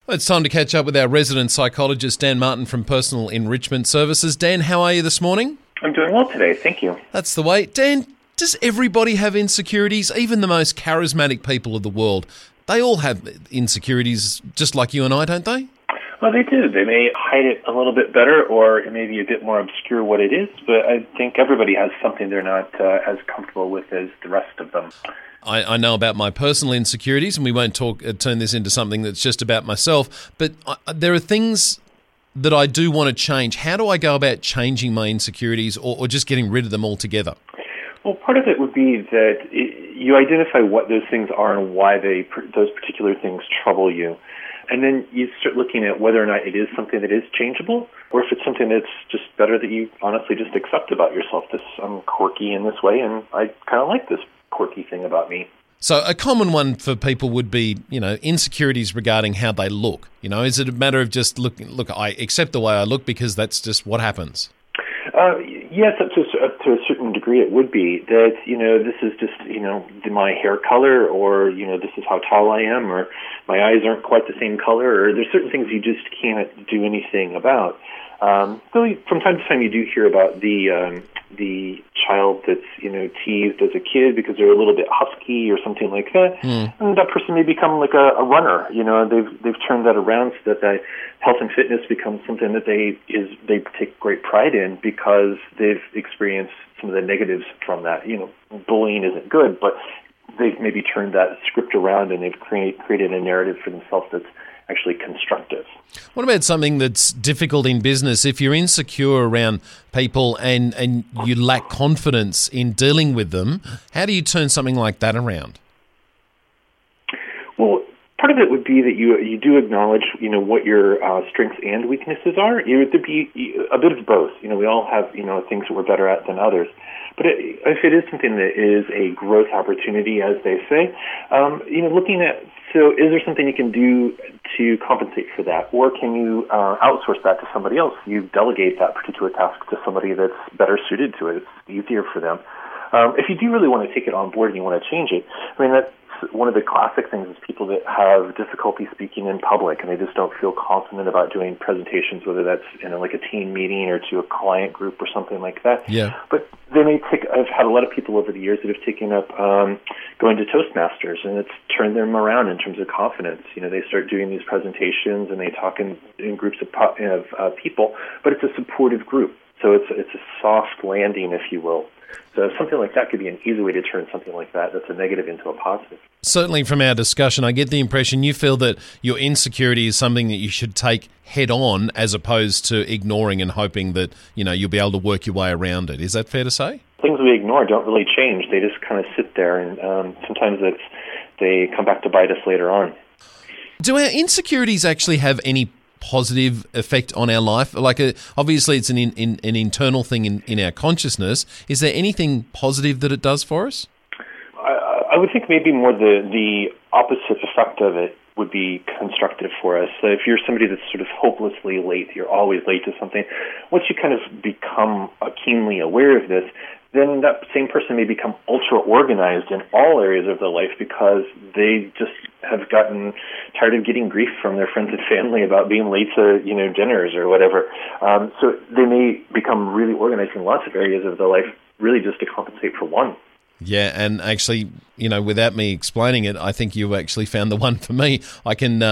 Well, it's time to catch up with our resident psychologist, Dan Martin from Personal Enrichment Services. Dan, how are you this morning? I'm doing well today, thank you. That's the way. Dan, does everybody have insecurities? Even the most charismatic people of the world, they all have insecurities just like you and I, don't they? Well, they do. They may hide it a little bit better, or it may be a bit more obscure what it is, but I think everybody has something they're not as comfortable with as the rest of them. I know about my personal insecurities, and we won't turn this into something that's just about myself, but there are things that I do want to change. How do I go about changing my insecurities or just getting rid of them altogether? Well, part of it would be that you identify what those things are and why those particular things trouble you. And then you start looking at whether or not it is something that is changeable, or if it's something that's just better that you honestly just accept about yourself. I'm quirky in this way, and I kind of like this quirky thing about me. So a common one for people would be, insecurities regarding how they look. Is it a matter of just look, I accept the way I look because that's just what happens? Yes, up to a certain degree it would be that, this is just, my hair color, or, this is how tall I am, or my eyes aren't quite the same color, or there's certain things you just can't do anything about. So from time to time you do hear about the child that's, teased as a kid because they're a little bit husky or something like that. And that person may become like a runner. They've turned that around so that health and fitness becomes something that they take great pride in because they've experienced some of the negatives from that. Bullying isn't good, but they've maybe turned that script around and they've created a narrative for themselves that's actually constructive. What about something that's difficult in business? If you're insecure around people and you lack confidence in dealing with them, how do you turn something like that around? Well, part of it would be that you do acknowledge, what your strengths and weaknesses are. It would be a bit of both. We all have, things that we're better at than others. But if it is something that is a growth opportunity, as they say, looking at, so is there something you can do to compensate for that? Or can you outsource that to somebody else? You delegate that particular task to somebody that's better suited to it. It's easier for them. If you do really want to take it on board and you want to change it, that's one of the classic things is people that have difficulty speaking in public and they just don't feel confident about doing presentations, whether that's in like a team meeting or to a client group or something like that. Yeah. But they may I've had a lot of people over the years that have taken up going to Toastmasters, and it's turned them around in terms of confidence. They start doing these presentations and they talk in groups of people, but it's a supportive group. So it's a soft landing, if you will. So something like that could be an easy way to turn something like that's a negative into a positive. Certainly from our discussion, I get the impression you feel that your insecurity is something that you should take head on as opposed to ignoring and hoping that, you'll be able to work your way around it. Is that fair to say? Things we ignore don't really change. They just kind of sit there, and sometimes they come back to bite us later on. Do our insecurities actually have any positive effect on our life? Obviously it's an internal thing in our consciousness. Is there anything positive that it does for us? I would think maybe more the opposite effect of it would be constructive for us. So if you're somebody that's sort of hopelessly late, you're always late to something, once you kind of become keenly aware of this, then that same person may become ultra-organized in all areas of their life because they just have gotten tired of getting grief from their friends and family about being late to, dinners or whatever. So they may become really organized in lots of areas of their life, really just to compensate for one. Yeah, and actually, without me explaining it, I think you actually found the one for me. I think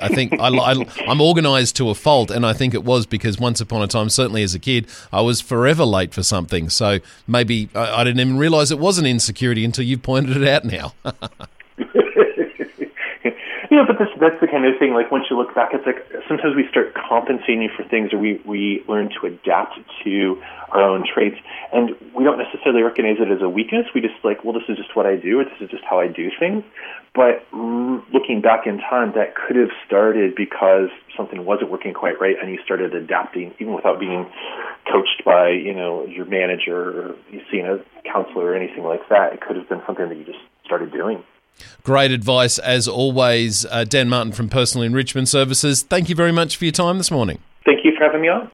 I'm organised to a fault, and I think it was because once upon a time, certainly as a kid, I was forever late for something. So maybe I didn't even realise it was an insecurity until you pointed it out now. But that's the kind of thing, like once you look back, it's like sometimes we start compensating for things, or we learn to adapt to our own traits, and we don't necessarily recognize it as a weakness. We just this is just what I do, or this is just how I do things. But looking back in time, that could have started because something wasn't working quite right, and you started adapting, even without being coached by, your manager or seeing a counselor or anything like that. It could have been something that you just started doing. Great advice, as always. Dan Martin from Personal Enrichment Services, thank you very much for your time this morning. Thank you for having me on.